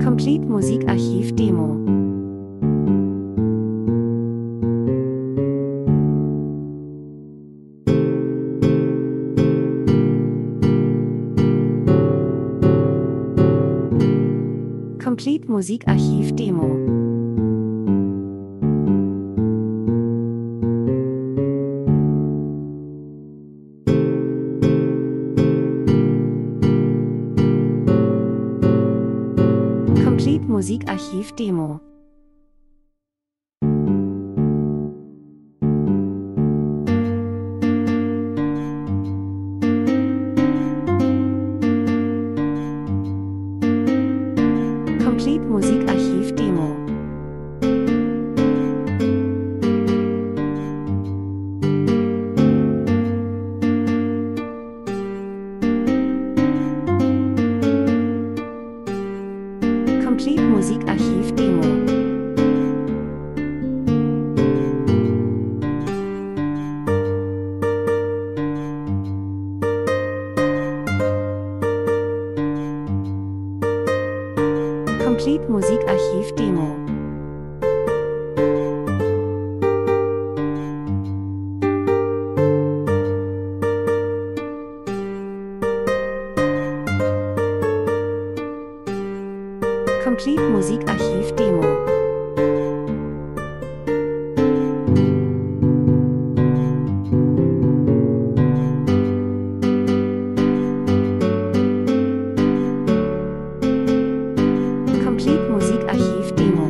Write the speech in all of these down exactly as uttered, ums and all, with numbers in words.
Complete Musikarchiv Demo. Complete Musikarchiv Demo. Complete Musikarchiv Demo. Complete Musikarchiv Demo. Complete Musikarchiv Demo. Complete Musikarchiv Demo. Complete Musikarchiv Demo. Complete Musikarchiv Demo.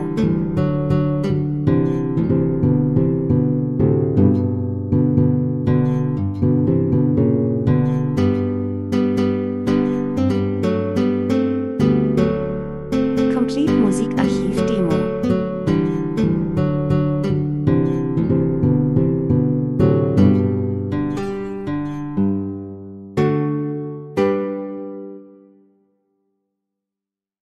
Complete Musikarchiv